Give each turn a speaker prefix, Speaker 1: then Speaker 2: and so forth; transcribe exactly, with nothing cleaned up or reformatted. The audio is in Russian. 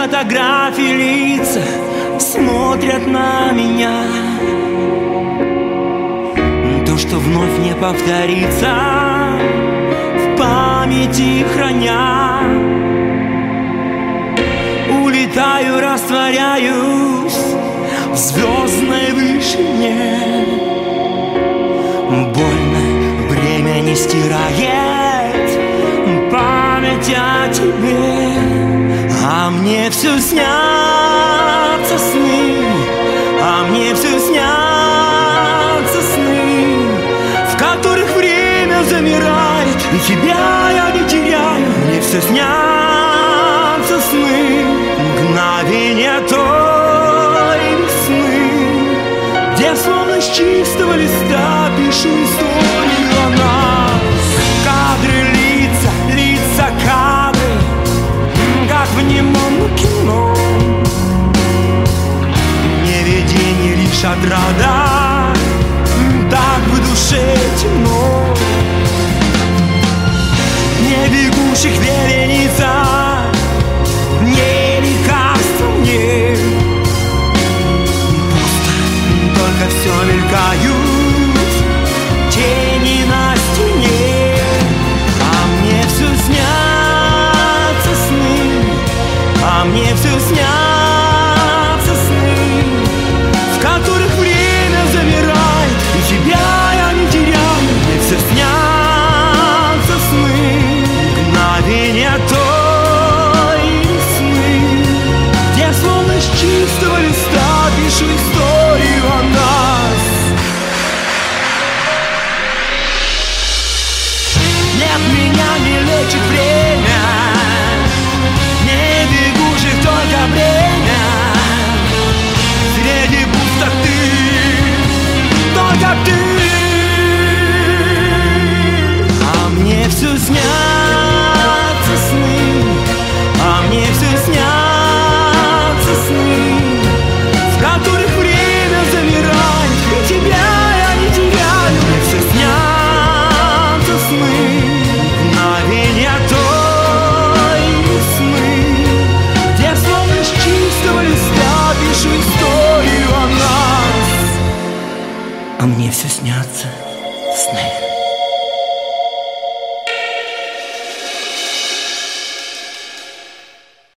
Speaker 1: фотографии лица смотрят на меня. То, что вновь не повторится, в памяти храня. Улетаю, растворяюсь в звездной вышине. Больно, время не стирает память о тебе, а мне все снятся сны, а мне все снятся сны, в которых время замирает, и тебя я не теряю. Мне все снятся сны, мгновения той весны, где словно с чистого листа пишу историю о нас. Кадры, лица, лица, кадры, как в немом кино. Не видение, лишь отрада, так в душе темно. Не бегущих вереница, не лекарство мне. Пусто, только все мелькают тени на стене, а мне все снятся сны, а мне все снятся сны, в которых время замирает, и тебя я не теряю. Мне все снятся сны, мгновения той весны, где словно с чистого листа пишу историю о нас. Нет, меня не лечит время, не бегущих только время. Среди пустоты только ты, а мне все снятся сны, а мне все снятся сны, в которых время замирает, и тебя я не теряю. Мне все снятся сны, мгновения той весны, где словно с чистого листа пишу историю о нас, а мне все снятся сны.